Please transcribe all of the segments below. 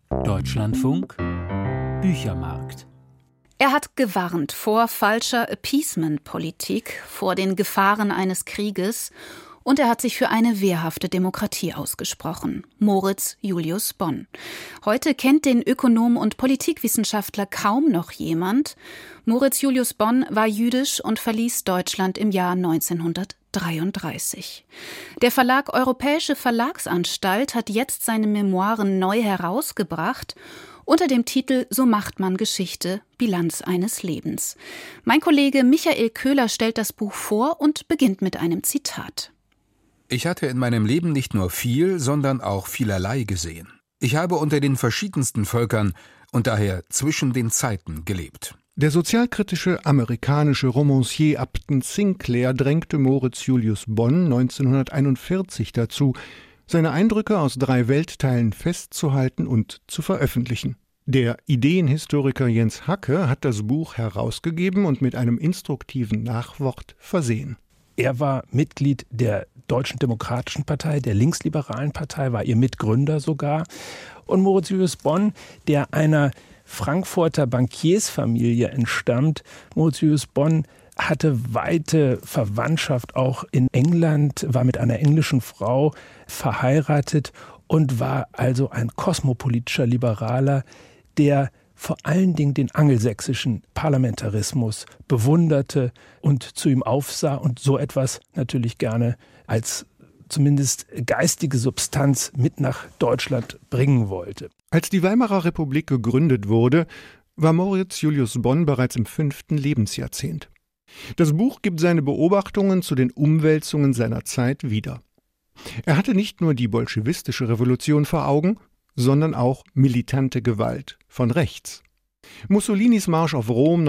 Deutschlandfunk Büchermarkt. Er hat gewarnt vor falscher Appeasement-Politik, vor den Gefahren eines Krieges, und er hat sich für eine wehrhafte Demokratie ausgesprochen. Moritz Julius Bonn. Heute kennt den Ökonom und Politikwissenschaftler kaum noch jemand. Moritz Julius Bonn war jüdisch und verließ Deutschland im Jahr 1933. Der Verlag Europäische Verlagsanstalt hat jetzt seine Memoiren neu herausgebracht, unter dem Titel »So macht man Geschichte. Bilanz eines Lebens«. Mein Kollege Michael Köhler stellt das Buch vor und beginnt mit einem Zitat. Ich hatte in meinem Leben nicht nur viel, sondern auch vielerlei gesehen. Ich habe unter den verschiedensten Völkern und daher zwischen den Zeiten gelebt. Der sozialkritische amerikanische Romancier Upton Sinclair drängte Moritz Julius Bonn 1941 dazu, seine Eindrücke aus 3 Weltteilen festzuhalten und zu veröffentlichen. Der Ideenhistoriker Jens Hacke hat das Buch herausgegeben und mit einem instruktiven Nachwort versehen. Er war Mitglied der Deutschen Demokratischen Partei, der Linksliberalen Partei, war ihr Mitgründer sogar. Und Moritz Julius Bonn, der einer Frankfurter Bankiersfamilie entstammt, Moritz Julius Bonn hatte weite Verwandtschaft auch in England, war mit einer englischen Frau verheiratet und war also ein kosmopolitischer Liberaler, der vor allen Dingen den angelsächsischen Parlamentarismus bewunderte und zu ihm aufsah und so etwas natürlich gerne als zumindest geistige Substanz mit nach Deutschland bringen wollte. Als die Weimarer Republik gegründet wurde, war Moritz Julius Bonn bereits im 5. Lebensjahrzehnt. Das Buch gibt seine Beobachtungen zu den Umwälzungen seiner Zeit wieder. Er hatte nicht nur die bolschewistische Revolution vor Augen, sondern auch militante Gewalt von rechts. Mussolinis Marsch auf Rom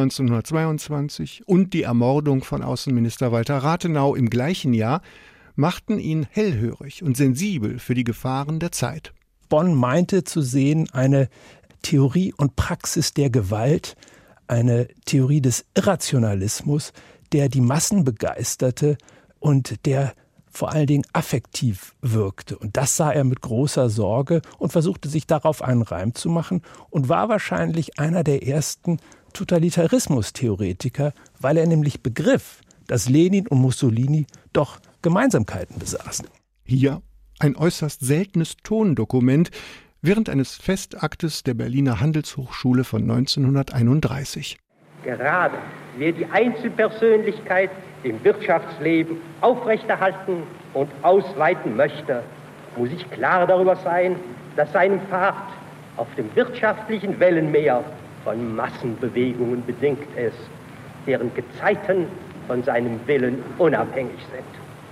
1922 und die Ermordung von Außenminister Walter Rathenau im gleichen Jahr machten ihn hellhörig und sensibel für die Gefahren der Zeit. Bonn meinte zu sehen eine Theorie und Praxis der Gewalt, eine Theorie des Irrationalismus, der die Massen begeisterte und der vor allen Dingen affektiv wirkte. Und das sah er mit großer Sorge und versuchte sich darauf einen Reim zu machen und war wahrscheinlich einer der ersten Totalitarismus-Theoretiker, weil er nämlich begriff, dass Lenin und Mussolini doch Gemeinsamkeiten besaßen. Hier ein äußerst seltenes Tondokument während eines Festaktes der Berliner Handelshochschule von 1931. Gerade wer die Einzelpersönlichkeit im Wirtschaftsleben aufrechterhalten und ausweiten möchte, muss sich klar darüber sein, dass seine Fahrt auf dem wirtschaftlichen Wellenmeer von Massenbewegungen bedingt ist, deren Gezeiten von seinem Willen unabhängig sind.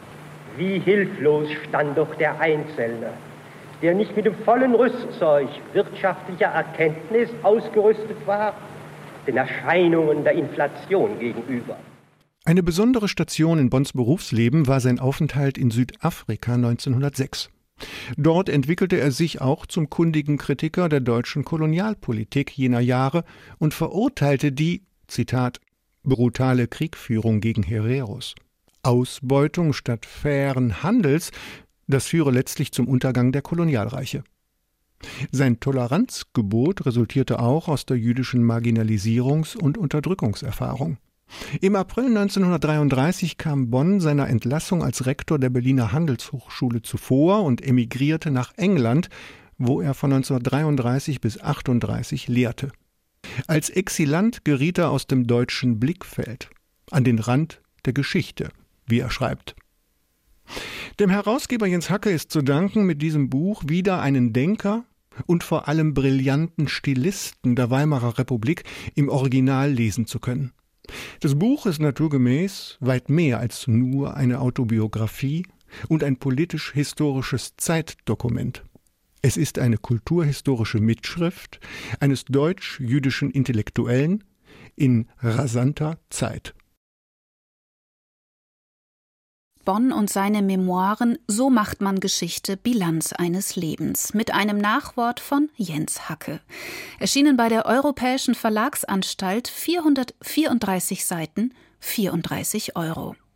Wie hilflos stand doch der Einzelne, der nicht mit dem vollen Rüstzeug wirtschaftlicher Erkenntnis ausgerüstet war, den Erscheinungen der Inflation gegenüber. Eine besondere Station in Bonns Berufsleben war sein Aufenthalt in Südafrika 1906. Dort entwickelte er sich auch zum kundigen Kritiker der deutschen Kolonialpolitik jener Jahre und verurteilte die, Zitat, brutale Kriegführung gegen Hereros. Ausbeutung statt fairen Handels, das führe letztlich zum Untergang der Kolonialreiche. Sein Toleranzgebot resultierte auch aus der jüdischen Marginalisierungs- und Unterdrückungserfahrung. Im April 1933 kam Bonn seiner Entlassung als Rektor der Berliner Handelshochschule zuvor und emigrierte nach England, wo er von 1933 bis 1938 lehrte. Als Exilant geriet er aus dem deutschen Blickfeld, an den Rand der Geschichte, wie er schreibt. Dem Herausgeber Jens Hacke ist zu danken, mit diesem Buch wieder einen Denker und vor allem brillanten Stilisten der Weimarer Republik im Original lesen zu können. Das Buch ist naturgemäß weit mehr als nur eine Autobiografie und ein politisch-historisches Zeitdokument. Es ist eine kulturhistorische Mitschrift eines deutsch-jüdischen Intellektuellen in rasanter Zeit. Bonn und seine Memoiren »So macht man Geschichte. Bilanz eines Lebens« mit einem Nachwort von Jens Hacke. Erschienen bei der Europäischen Verlagsanstalt, 434 Seiten, 34 €.